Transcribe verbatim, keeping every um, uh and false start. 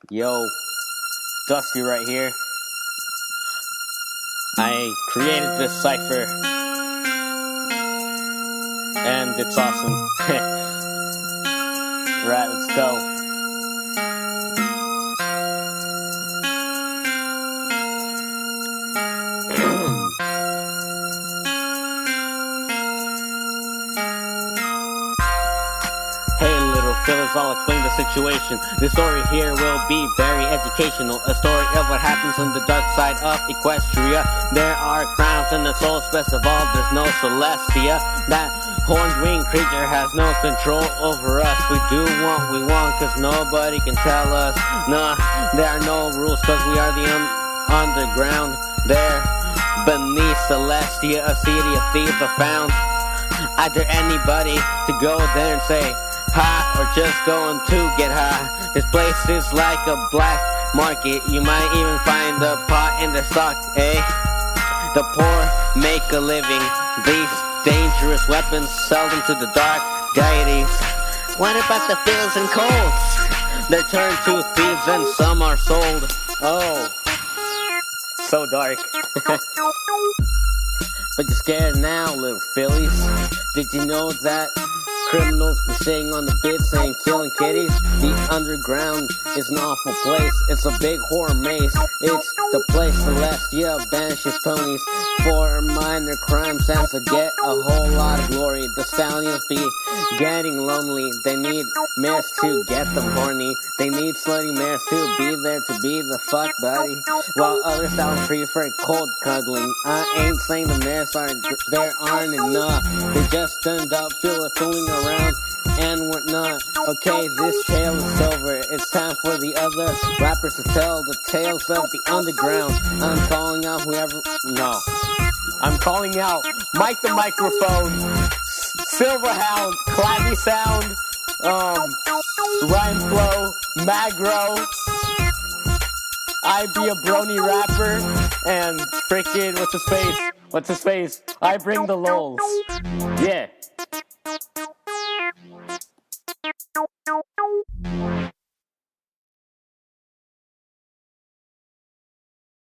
Yo, Dusty right here. I created this cipher, and it's awesome. Right, let's go. Hey little fellas, I'll explain the situation. The story here will be very educational. A story of what happens on the dark side of Equestria. There are crowns in the Souls Festival. There's no Celestia. That horned winged creature has no control over us. We do what we want cause nobody can tell us. Nah, there are no rules cause we are the un- underground. There, beneath Celestia, a city of thieves are found. I dare anybody to go there and say hi, or just going to get high. This place is like a black market. You might even find a pot in the stock, eh? The poor make a living. These dangerous weapons sell them to the dark deities. What about the fields and coals? They're turned to thieves and some are sold. Oh, so dark. But you're scared now, little fillies. Did you know that criminals be sitting on the bed saying killing kitties? The underground is an awful place. It's a big horror maze. It's the place Celestia banishes ponies for minor crimes and to get a whole lot of glory. The stallions be getting lonely. They need mares to get them horny. They need slutty mares to be there to be the fuck buddy. While other stallions prefer cold cuddling. I ain't saying the mares aren't, there aren't enough. They just turned up, feel it fooling around and whatnot. Okay, this tale is over. It's time for the other rappers to tell the tales of the underground. I'm calling out whoever. No, I'm calling out Mike the Microphone, Silverhound, Clappy Sound, um, Rhyme Flow, Magro. I be a brony rapper, and frickin' what's his face? What's his face? I bring the lols. Yeah.